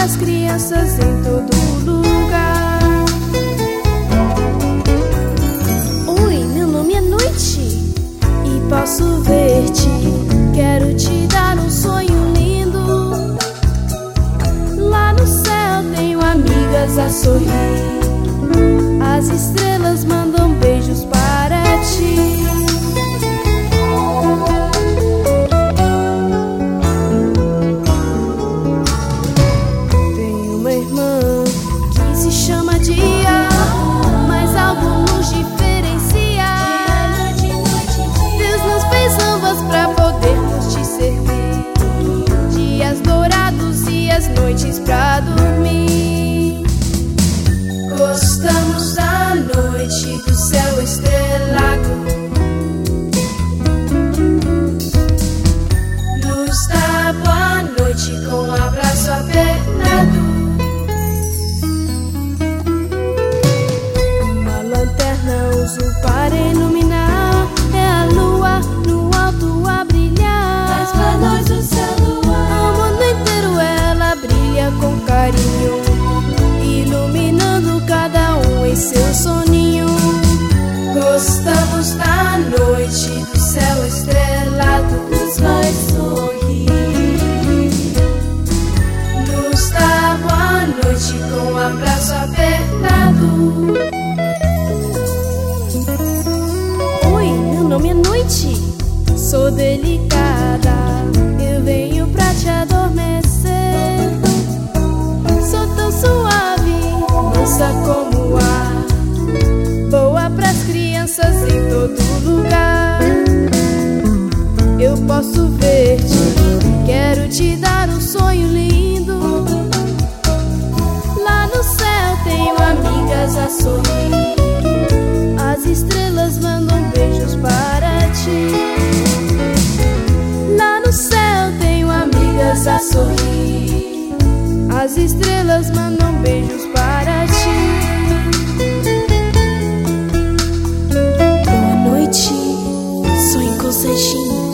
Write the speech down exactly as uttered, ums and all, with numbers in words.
pras crianças em todo lugar. Oi, meu nome é Noite e posso ver-te. Quero te dar um sonho lindo. Lá no céu tenho amigas a sorrir. As estrelas mandam beijos para ti. Tenho uma irmã que se chama Dia, mas algo nos diferencia. Deus nos fez ambas pra podermos te servir. Dias dourados e as noites pra dormir. Gostamos da noite, do céu estrelado. Nos dá boa noite com um abraço apertado. Uma lanterna uso para iluminar. É a lua no alto a brilhar. Traz pra nós o céu no ar. O mundo inteiro ela brilha com carinho, iluminando cada um em seu soninho. Gostamos da noite, do céu estrelado. Nos faz sorrir. Nos dá boa noite com um abraço apertado. Oi, meu nome é Noite, sou delicada. Eu venho pra te adormecer. Sou tão suave, mansa como o ar. Boa pras crianças em todo lugar. Eu posso ver-te, quero te dar um sonho lindo. Lá no céu tenho amigas a sorrir. As estrelas mandam beijos para ti. Lá no céu tenho amigas a sorrir. As estrelas mandam beijos para ti. Boa noite, sonho com Sanjinho.